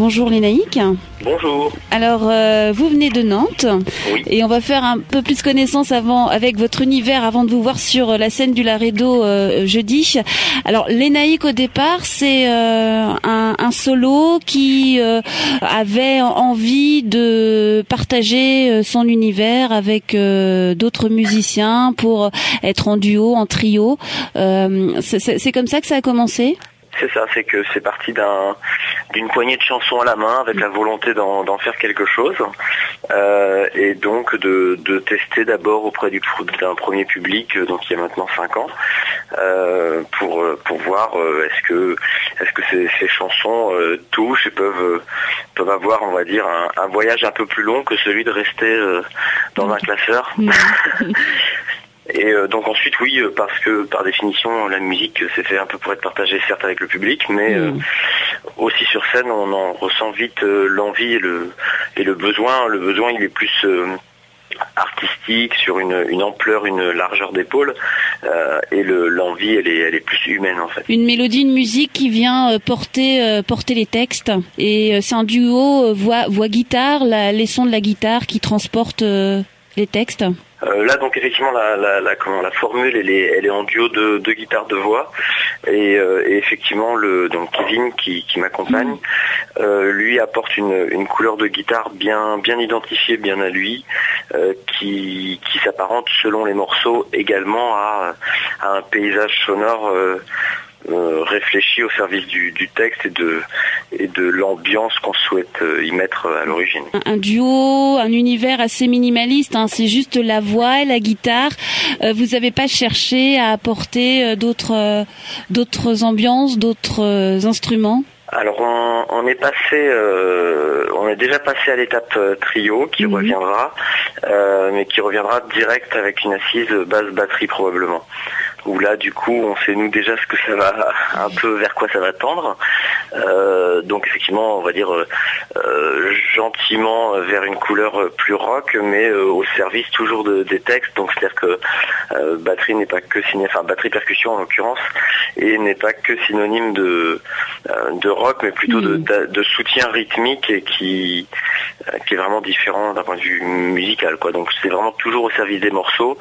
Bonjour Lénaïque. Bonjour. Alors, vous venez de Nantes. Oui. Et on va faire un peu plus connaissance avec votre univers avant de vous voir sur la scène du Laredo jeudi. Alors, Lénaïque au départ, c'est un solo qui avait envie de partager son univers avec d'autres musiciens pour être en duo, en trio. C'est comme ça que ça a commencé ? C'est ça, c'est que c'est parti d'une poignée de chansons à la main avec la volonté d'en faire quelque chose et donc de tester d'abord auprès d'un premier public, donc il y a maintenant 5 ans, pour voir est-ce que ces chansons touchent et peuvent avoir, on va dire, un voyage un peu plus long que celui de rester dans un classeur. Et donc ensuite oui, parce que par définition la musique c'est fait un peu pour être partagée certes avec le public, mais aussi sur scène on en ressent vite l'envie et le besoin. Le besoin il est plus artistique, sur une ampleur, une largeur d'épaule, et l'envie elle est plus humaine en fait. Une mélodie, une musique qui vient porter les textes, et c'est un duo voix guitare, les sons de la guitare qui transportent les textes. Là donc effectivement la formule elle est en duo de guitare de voix et effectivement donc Kevin qui m'accompagne lui apporte une couleur de guitare bien identifiée, bien à lui, qui s'apparente selon les morceaux également à un paysage sonore réfléchi au service du texte et de l'ambiance qu'on souhaite y mettre à l'origine. Un duo, un univers assez minimaliste, hein, c'est juste la voix et la guitare. Vous n'avez pas cherché à apporter d'autres ambiances, d'autres instruments ? Alors on est déjà passé à l'étape trio qui reviendra, mais qui reviendra direct avec une assise basse batterie probablement. Où là du coup on sait nous déjà ce que ça va, un peu vers quoi ça va tendre. Donc effectivement on va dire gentiment vers une couleur plus rock, mais au service toujours des textes. Donc c'est-à-dire que batterie n'est pas que batterie percussion en l'occurrence, et n'est pas que synonyme de rock, mais plutôt de soutien rythmique et qui est vraiment différent d'un point de vue musical, quoi. Donc c'est vraiment toujours au service des morceaux.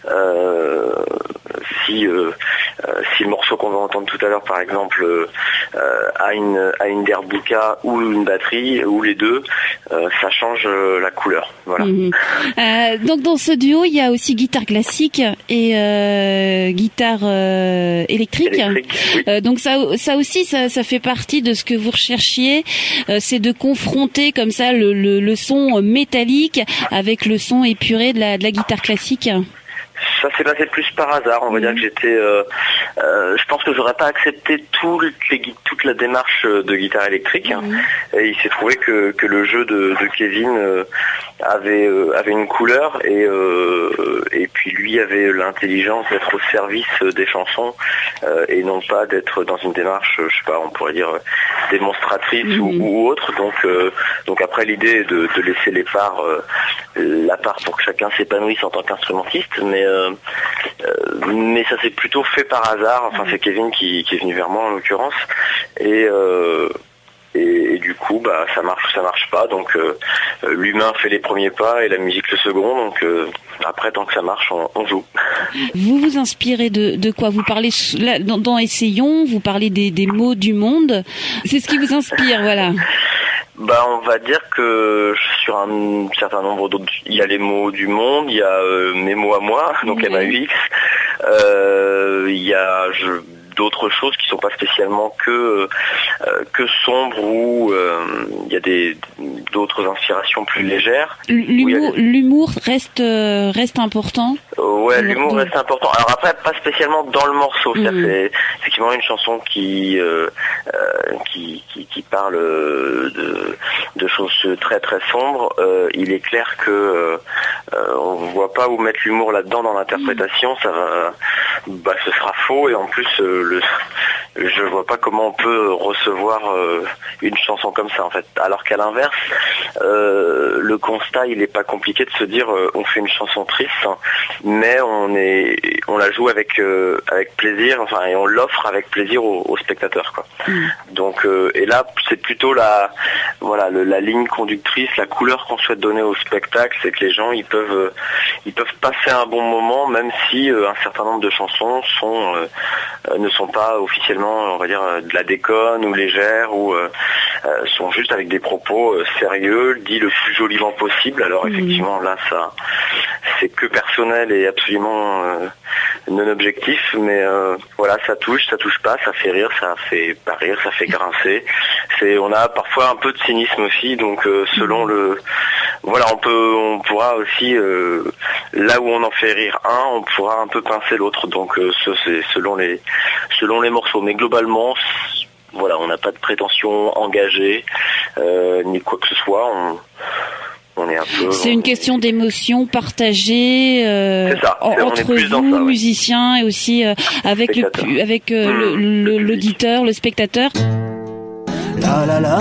Si le morceau qu'on va entendre tout à l'heure par exemple a une derbuka ou une batterie ou les deux, ça change la couleur. Voilà. Donc dans ce duo il y a aussi guitare classique et guitare électrique. Oui. Donc ça aussi ça fait partie de ce que vous recherchiez, c'est de confronter comme ça le son métallique avec le son épuré de la guitare classique. Ça s'est passé plus par hasard, on va dire que j'étais... je pense que j'aurais pas accepté toute la démarche de guitare électrique. Et il s'est trouvé que le jeu de Kevin avait une couleur et puis lui avait l'intelligence d'être au service des chansons et non pas d'être dans une démarche, je sais pas, on pourrait dire démonstratrice ou autre. Donc après l'idée est de laisser la part pour que chacun s'épanouisse en tant qu'instrumentiste, mais ça s'est plutôt fait par hasard. Enfin c'est Kevin qui est venu vers moi en l'occurrence, et du coup ça marche ou ça marche pas. Donc l'humain fait les premiers pas et la musique le second. Donc après tant que ça marche on joue. Vous vous inspirez de quoi ? Vous parlez dans Essayons, vous parlez des mots du monde. C'est ce qui vous inspire, voilà. On va dire que sur un certain nombre d'autres, il y a les mots du monde, il y a mes mots à moi, donc MAUX, il y a d'autres choses qui sont pas spécialement que sombres, ou il y a d'autres inspirations plus légères. L'humour reste important. Ouais, l'humour reste important. Alors après, pas spécialement dans le morceau. C'est effectivement une chanson qui parle de choses très très sombres. Il est clair que on voit pas où mettre l'humour là-dedans dans l'interprétation. Ça va, ce sera faux, et en plus je vois pas comment on peut recevoir une chanson comme ça en fait. Alors qu'à l'inverse, le constat il est pas compliqué de se dire on fait une chanson triste, mais on la joue avec plaisir, enfin, et on l'offre avec plaisir aux spectateurs, quoi. Donc et là c'est plutôt la ligne conductrice, la couleur qu'on souhaite donner au spectacle, c'est que les gens ils peuvent passer un bon moment, même si un certain nombre de chansons ne sont pas officiellement, on va dire, de la déconne ou légères, ou sont juste avec des propos sérieux, dit le plus joliment possible. Alors effectivement là ça c'est que personnel et absolument non objectif, mais ça touche pas, ça fait rire, ça fait pas rire, ça fait grincer. On a parfois un peu de cynisme aussi, donc selon on pourra aussi là où on en fait rire on pourra un peu pincer l'autre, donc c'est selon les morceaux, mais globalement on n'a pas de prétention engagée ni quoi que ce soit. On est un peu, c'est une question d'émotion partagée entre vous, musiciens, et aussi avec l'auditeur, le spectateur. La la la,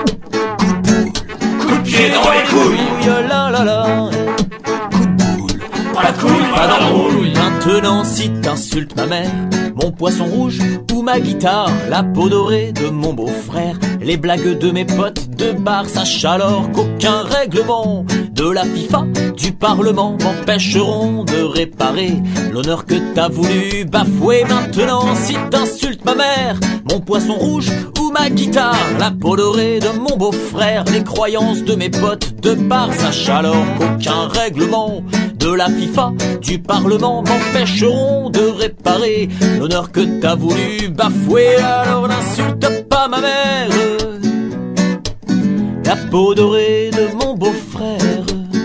coup de pied dans les couilles, la la la, coup de boule, pas de couilles, pas d'embrouille. Maintenant si t'insultes ma mère, mon poisson rouge ou ma guitare, la peau dorée de mon beau-frère, les blagues de mes potes de bar, sache alors qu'aucun règlement de la FIFA, du Parlement m'empêcheront de réparer l'honneur que t'as voulu bafouer. Maintenant si t'insultes ma mère, mon poisson rouge ou ma guitare, la peau dorée de mon beau-frère, les croyances de mes potes de bar, sache alors qu'aucun règlement de la FIFA, du Parlement m'empêcheront de réparer l'honneur que t'as voulu bafouer. Alors n'insulte pas ma mère, la peau dorée de mon beau-frère.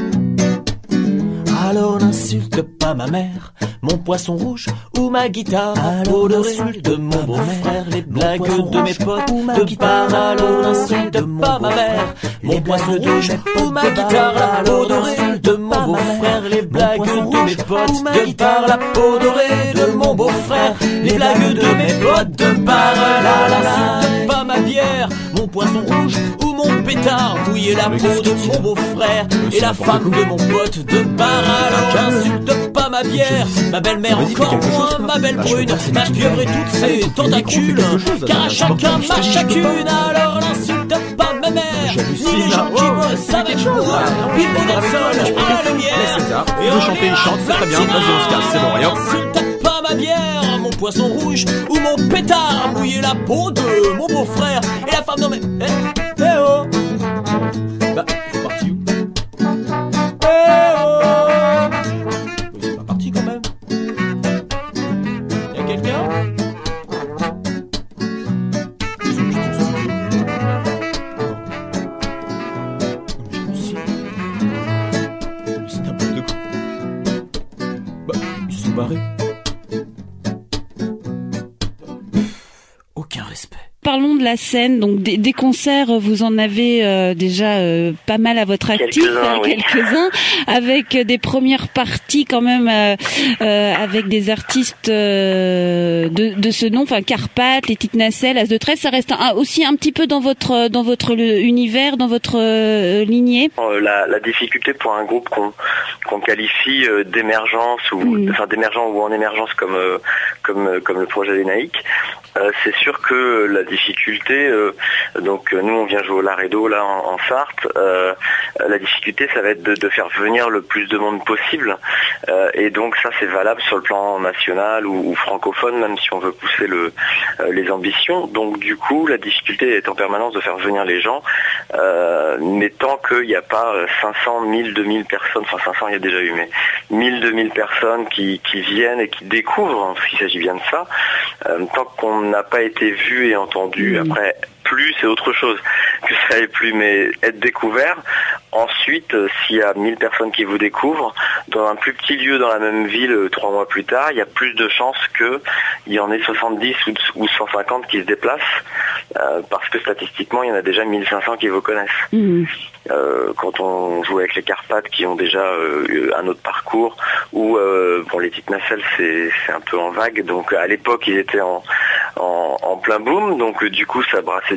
Alors n'insulte pas ma mère, mon poisson rouge ou ma guitare, la peau dorée de mon beau-frère, les blagues de mes potes de bar. Alors n'insulte pas ma mère, mon poisson rouge ou ma guitare, la peau dorée de mon beau-frère, les blagues de mes potes de bar, la peau dorée de mon beau-frère, les blagues de mes potes de bar. N'insulte pas ma bière, mon poisson rouge ou mon pétard, mouiller la peau de mon beau-frère et la femme de mon pote de bar. Alors n'insulte pas ma bière, ma belle-mère encore moins, ma belle brune, ma pieuvre et toutes ses tentacules, car à chacun ma chacune. Alors n'insulte pas ma mère, ni les gens qui bossent avec moi, Bill Anderson à la lumière. Il veut chanter, il chante, c'est très bien, vas-y on se casse, c'est bon, rien. N'insulte pas ma bière, mon poisson rouge ou mon pétard, mouiller la peau de mon beau-frère et la femme de mes... Eh oh, bah, c'est parti où? Eh oh, c'est pas parti quand même. Y'a quelqu'un? C'est n'importe quoi. Bah, ils se sont barrés. Aucun respect. Parlons de la scène, donc des concerts, vous en avez déjà pas mal à votre actif, quelques-uns, avec des premières parties quand même avec des artistes de ce nom, enfin Carpath, les Petites Nacelles, As de Trèfle, ça reste aussi un petit peu dans votre univers, dans votre lignée. La difficulté pour un groupe qu'on qualifie d'émergence d'émergent ou en émergence comme le projet des Naïcs, c'est sûr que la difficulté, donc nous on vient jouer au Laredo là en Sarthe, la difficulté ça va être de faire venir le plus de monde possible, et donc ça c'est valable sur le plan national ou francophone, même si on veut pousser les ambitions. Donc du coup la difficulté est en permanence de faire venir les gens, mais tant qu'il n'y a pas 500, 1000, 2000 personnes, enfin 500 il y a déjà eu, mais 1000, 2000 personnes qui viennent et qui découvrent, parce qu'il s'agit bien de ça, tant qu'on n'a pas été vu et entendu, après plus c'est autre chose que ça n'est plus, mais être découvert. Ensuite, s'il y a 1000 personnes qui vous découvrent, dans un plus petit lieu dans la même ville 3 mois plus tard, il y a plus de chances qu'il y en ait 70 ou 150 qui se déplacent, parce que statistiquement, il y en a déjà 1500 qui vous connaissent. Quand on joue avec les Carpath qui ont déjà un autre parcours, ou pour les Petites Nacelles c'est un peu en vague, donc à l'époque ils étaient en plein boom, donc du coup ça brassait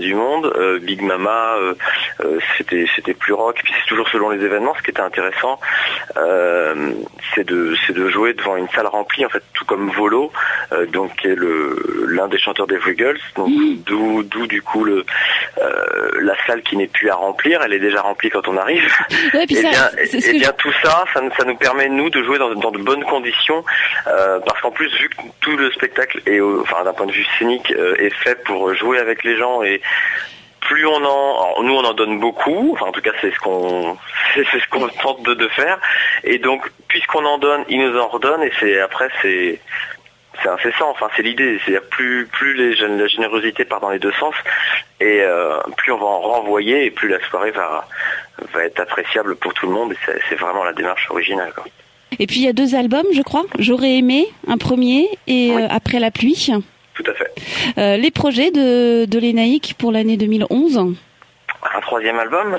du monde. Big Mama, c'était plus rock. Puis c'est toujours selon les événements. Ce qui était intéressant, c'est de jouer devant une salle remplie, en fait, tout comme Volo, donc qui est l'un des chanteurs des Vruggles. Donc d'où du coup la salle qui n'est plus à remplir. Elle est déjà remplie quand on arrive. Ouais, puis tout ça nous permet nous de jouer dans de bonnes conditions, parce qu'en plus vu que tout le spectacle est, d'un point de vue scénique, est fait pour jouer avec les gens, et plus nous on en donne beaucoup, enfin en tout cas c'est ce qu'on tente de faire, et donc puisqu'on en donne, ils nous en redonnent, et c'est incessant, enfin c'est l'idée, c'est-à-dire plus la générosité part dans les deux sens, et plus on va en renvoyer, et plus la soirée va être appréciable pour tout le monde, et c'est vraiment la démarche originale, quoi. Et puis il y a 2 albums, je crois. J'aurais aimé un premier et oui. Après la pluie. Tout à fait. Les projets de l'ENAIC pour l'année 2011. Un 3e album.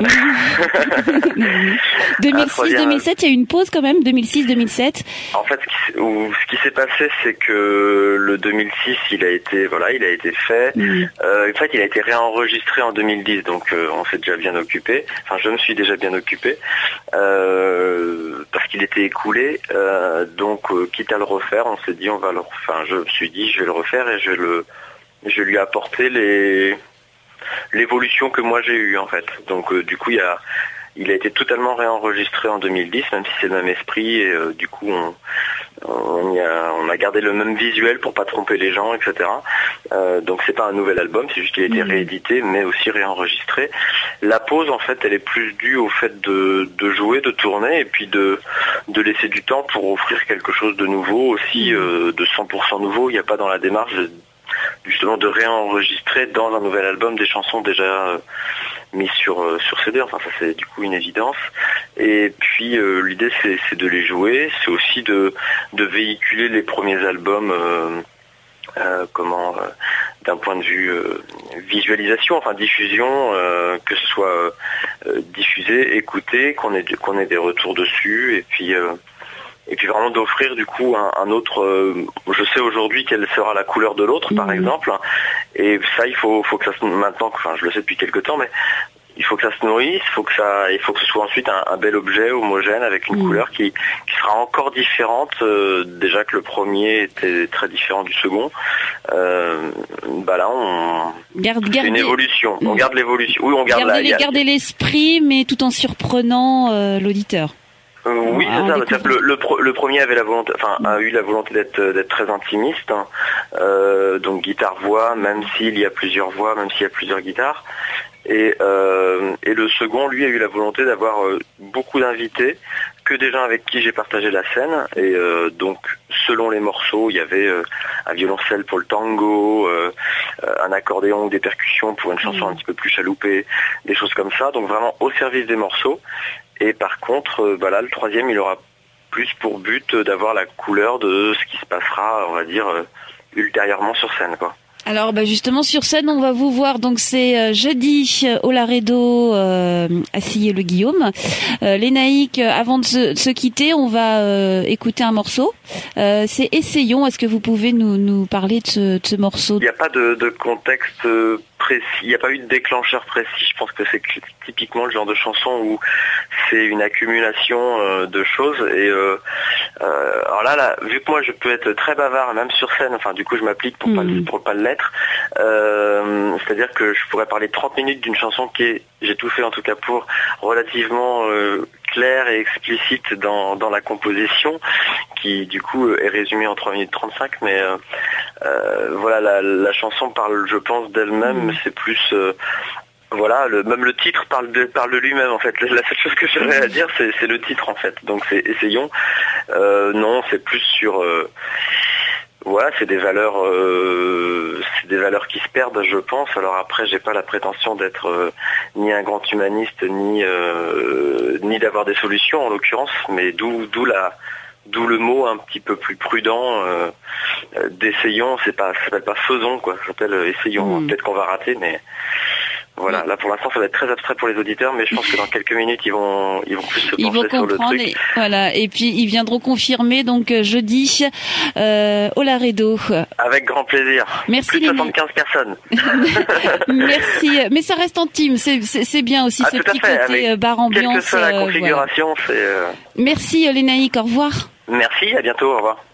2006-2007, il y a eu une pause quand même, 2006-2007. En fait, ce qui s'est passé, c'est que le 2006, il a été fait. En fait, il a été réenregistré en 2010, donc on s'est déjà bien occupé. Enfin, je me suis déjà bien occupé parce qu'il était écoulé. Donc, quitte à le refaire, on s'est dit je me suis dit, je vais le refaire et je lui ai apporté l'évolution que moi j'ai eue, en fait. Donc du coup il a été totalement réenregistré en 2010, même si c'est le même esprit, et du coup on a gardé le même visuel pour pas tromper les gens, etc. Donc c'est pas un nouvel album, c'est juste qu'il a été réédité mais aussi réenregistré. La pause, en fait, elle est plus due au fait de jouer, de tourner, et puis de laisser du temps pour offrir quelque chose de nouveau aussi, de 100% nouveau. Il n'y a pas dans la démarche justement de réenregistrer dans un nouvel album des chansons déjà mises sur CD. Enfin, ça c'est du coup une évidence. Et puis l'idée c'est de les jouer, c'est aussi de véhiculer les premiers albums d'un point de vue visualisation, enfin diffusion, que ce soit diffusé, écouté, qu'on ait des retours dessus, et puis vraiment d'offrir du coup un autre. Je sais aujourd'hui quelle sera la couleur de l'autre, par exemple, et ça il faut que ça se, maintenant, enfin je le sais depuis quelque temps, mais il faut que ça se nourrisse, il faut que ce soit ensuite un bel objet homogène avec une couleur qui sera encore différente. Déjà que le premier était très différent du second. Là on garde une évolution. On garde l'évolution. Oui, on garder l'esprit, mais tout en surprenant l'auditeur. Oui, c'est ça. Le premier avait a eu la volonté d'être très intimiste, donc guitare-voix, même s'il y a plusieurs voix, même s'il y a plusieurs guitares. Et le second, lui, a eu la volonté d'avoir beaucoup d'invités, que des gens avec qui j'ai partagé la scène. Et donc, selon les morceaux, il y avait un violoncelle pour le tango, un accordéon ou des percussions pour une chanson un petit peu plus chaloupée, des choses comme ça. Donc vraiment au service des morceaux. Et par contre, là, le troisième, il aura plus pour but d'avoir la couleur de ce qui se passera, on va dire, ultérieurement sur scène, quoi. Alors justement sur scène on va vous voir, donc c'est jeudi au Laredo à Sillé-le-Guillaume. L'ENAIC, avant de se quitter, on va écouter un morceau. C'est Essayons. Est-ce que vous pouvez nous parler de ce morceau? Il n'y a pas de contexte précis, il n'y a pas eu de déclencheur précis. Je pense que c'est typiquement le genre de chanson où c'est une accumulation de choses. Et alors là, vu que moi je peux être très bavard, même sur scène, enfin du coup je m'applique pour pas le l'être. C'est-à-dire que je pourrais parler 30 minutes d'une chanson qui est, j'ai tout fait en tout cas pour, relativement claire et explicite dans la composition, qui du coup est résumée en 3 minutes 35, mais voilà, la chanson parle, je pense, d'elle-même. C'est plus même le titre parle de lui-même, en fait. La seule chose que j'aurais à dire, c'est le titre, en fait. Donc c'est Essayons. Non, c'est plus sur c'est des valeurs qui se perdent, je pense. Alors après, j'ai pas la prétention d'être ni un grand humaniste, ni d'avoir des solutions en l'occurrence, mais d'où le mot un petit peu plus prudent d'essayons. Ça s'appelle pas faisons, quoi. Ça s'appelle essayons. Peut-être qu'on va rater, mais Voilà, là pour l'instant ça va être très abstrait pour les auditeurs, mais je pense que dans quelques minutes ils vont plus se pencher sur le truc. Voilà, et puis ils viendront confirmer donc jeudi au Laredo. Avec grand plaisir. Merci. Plus de 75 personnes. Merci, mais ça reste intime, c'est bien aussi ce petit côté bar ambiance. Quelle que soit la configuration, c'est. Merci Lénaïque, au revoir. Merci, à bientôt, au revoir.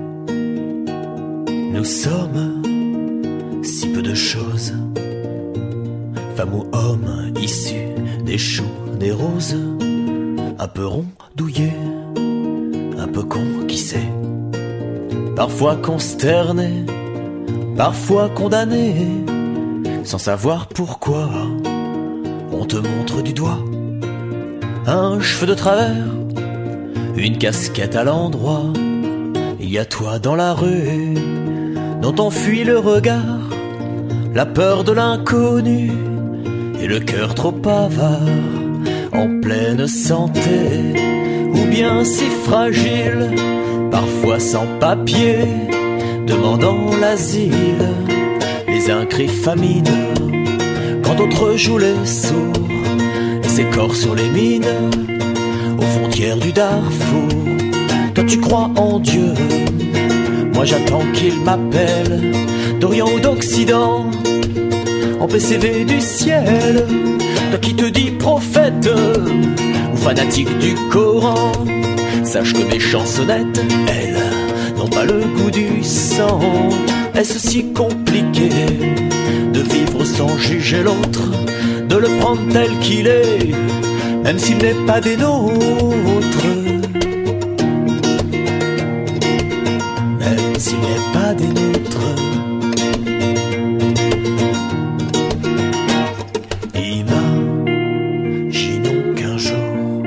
Nous sommes si peu de choses. Femme ou homme issu des choux, des roses, un peu rondouillé, un peu con, qui sait. Parfois consterné, parfois condamné, sans savoir pourquoi on te montre du doigt. Un cheveu de travers, une casquette à l'endroit. Il y a toi dans la rue, dont on fuit le regard, la peur de l'inconnu et le cœur trop avare, en pleine santé, ou bien si fragile, parfois sans papier, demandant l'asile. Les uns crient famine, quand d'autres jouent les sourds, et ces corps sur les mines, aux frontières du Darfour. Toi tu crois en Dieu, moi j'attends qu'il m'appelle, d'Orient ou d'Occident, en PCV du ciel. Toi qui te dis prophète ou fanatique du Coran, sache que mes chansonnettes, elles, n'ont pas le goût du sang. Est-ce si compliqué de vivre sans juger l'autre, de le prendre tel qu'il est, même s'il n'est pas des nôtres, même s'il n'est pas des nôtres. Imaginons qu'un jour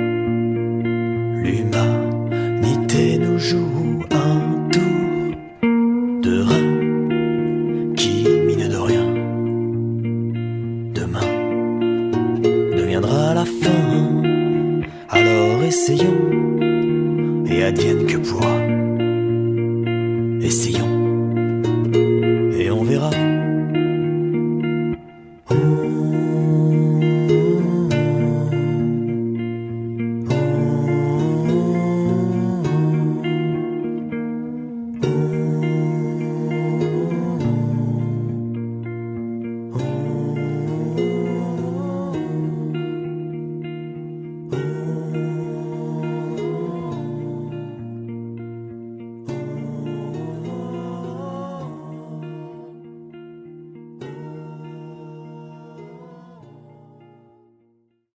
l'humanité nous joue un tour de rein qui, mine de rien, demain deviendra la fin. Alors essayons, et advienne que pourra, essayons.